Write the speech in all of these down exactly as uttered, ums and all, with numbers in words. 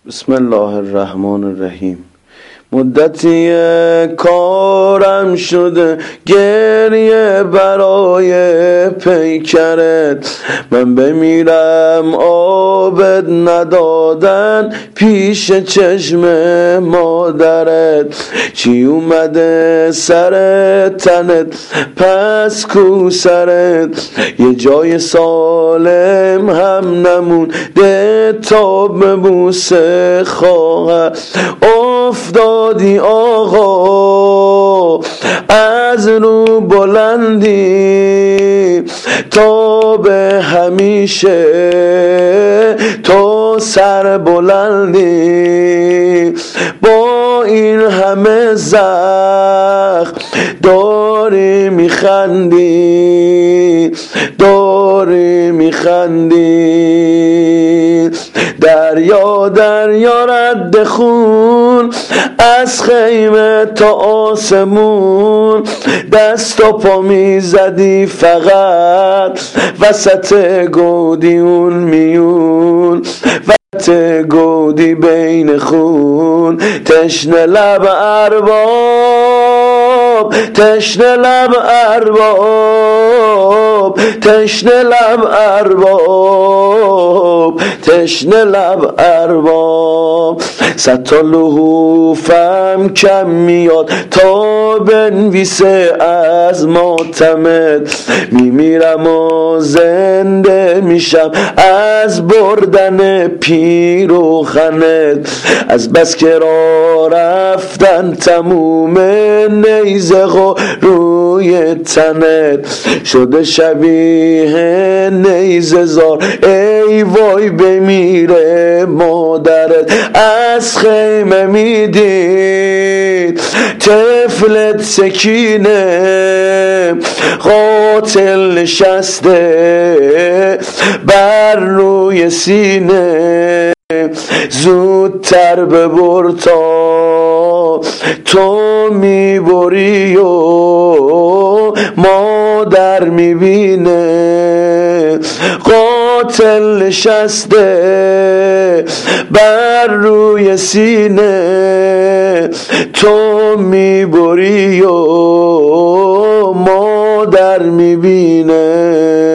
بسم الله الرحمن الرحیم. مدتی کارم شده گریه برای پیکرت، من بمیرم آبت ندادن پیش چشم مادرت. چی اومده سر تنت پس کو سرت، یه جای سالم هم نمونده تا به بوسه خواهر افتادی آقا از رو بلندی تا به همیشه، تو سر بلندی با این همه زخم داری میخندی داری میخندی. دریا دریا رد خون از خیمه تا آسمون، دست و پا میزدی فقط وسط گودیون میون، وسط گودی بین خون. تشنه لب ارباب تشنه لب ارباب تشنه لب ارباب تشنه لب ارباب. صد تا لحوفم کم میاد تا بنویسه از ماتمت، میمیرم و زنده میشم از بردن پیروخنت. از بس که را رفتن تموم نیزه ها روی تنت، شده شبیه نیزه زار ای وای بمیره مادرت. از خیمه میدید طفلت سکینه، قاتل نشسته بر روی سینه. زودتر ببر تا تو میبری و مادر میبینه، قاتل نشسته بر روی سینه. تو میبری و مادر میبینه.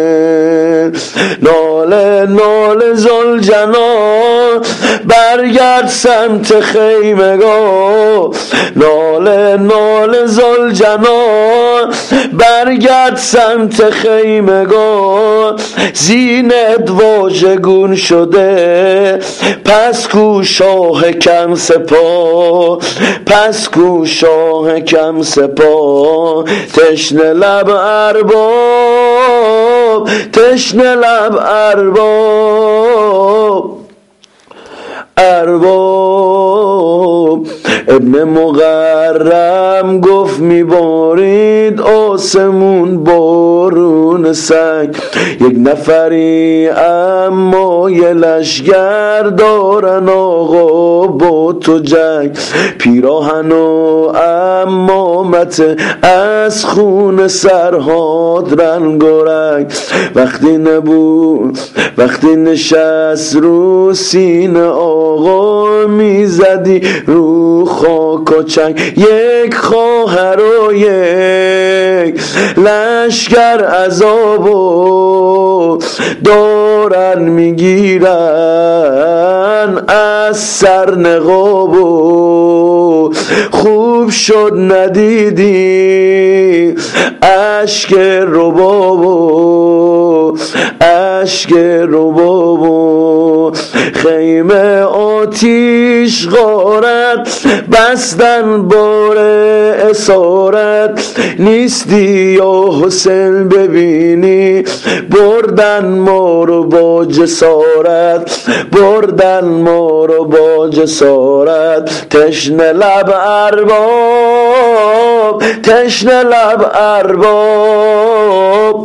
ناله ناله زلجنان برگرد سمت خیمگاه، ناله ناله زلجنان برگرد سمت خیمگاه. زینت واژگون شده پس کو شاه کم سپاه، پس کو شاه کم سپاه. تشنه لب ارباب تشنه لب ارباب ارباب. ابن مقرم گفت میبارید آسمون بارون سنگ، یک نفری اما یه لشگر دارن آقا با تو جنگ. پیراهن و امامت از خون سرهاد رنگ و رنگ، وقتی نبود وقتی نشست رو سینه آقا میزدی رو خاک و چنگ. یک خواهر و یک لشگر عذابو دارن میگیرن از سر نقابو. خوب شد ندیدی اشک ربابو اشک ربابو. خیمه آتیش غارت بستن بار اسارت، نیستی یا حسین ببینی بردن ما رو با جسارت، بردن ما رو با جسارت. تشنه لب ارباب تشنه لب ارباب